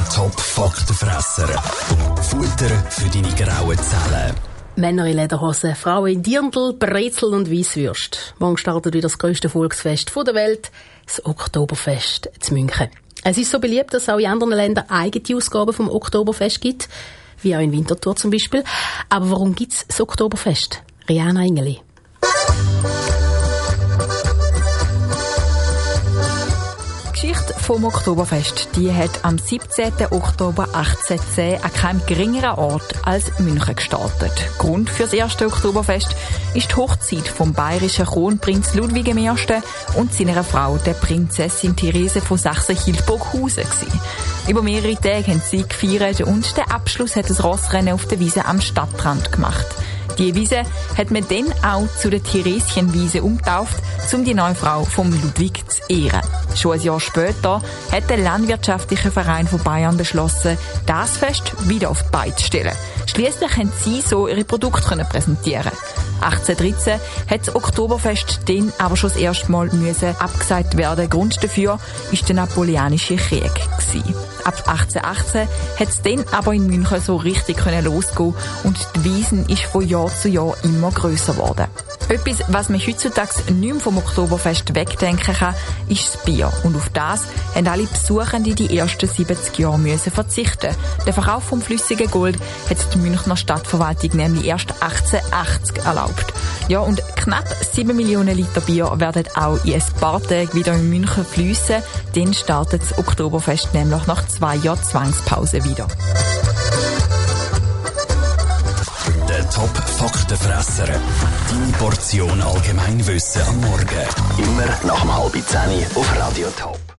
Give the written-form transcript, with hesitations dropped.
Der Top-Faktenfresser. Futter für deine grauen Zellen. Männer in Lederhosen, Frauen in Dirndl, Brezel und Weisswürst. Morgen startet wieder das grösste Volksfest der Welt, das Oktoberfest in München. Es ist so beliebt, dass es auch in anderen Ländern eigene Ausgaben vom Oktoberfest gibt, wie auch in Winterthur zum Beispiel. Aber warum gibt es das Oktoberfest? Rihanna Engeli. Die Geschichte vom Oktoberfest, die hat am 17. Oktober 1810 an keinem geringeren Ort als München gestartet. Grund für das erste Oktoberfest ist die Hochzeit vom bayerischen Kronprinz Ludwig I. und seiner Frau, der Prinzessin Therese von Sachsen-Hildburghausen gewesen. Über mehrere Tage haben sie gefeiert und der Abschluss hat das Rossrennen auf der Wiese am Stadtrand gemacht. Die Wiese hat man dann auch zu der Theresienwiese umgetauft, um die neue Frau vom Ludwig zu ehren. Schon ein Jahr später hat der Landwirtschaftliche Verein von Bayern beschlossen, das Fest wieder auf die Beine zu stellen. Schliesslich konnten sie so ihre Produkte präsentieren. 1813 hat das Oktoberfest dann aber schon das erste Mal abgesagt werden. Grund dafür war der Napoleonische Krieg. Ab 1818 hat es dann aber in München so richtig losgehen und die Wiesen ist von Jahr zu Jahr immer grösser geworden. Etwas, was man heutzutage nicht mehr vom Oktoberfest wegdenken kann, ist das Bier. Und auf das haben alle Besuchenden die ersten 70 Jahre müssen verzichten. Der Verkauf vom flüssigen Gold hat die Münchner Stadtverwaltung nämlich erst 1880 erlaubt. Ja, und knapp 7 Millionen Liter Bier werden auch in ein paar Tagen wieder in München fliessen. Dann startet das Oktoberfest nämlich nach 2 Jahren Zwangspause wieder. Der Top-Faktenfresser. Deine Portion Allgemeinwissen am Morgen. Immer nach dem 9:30 auf Radio Top.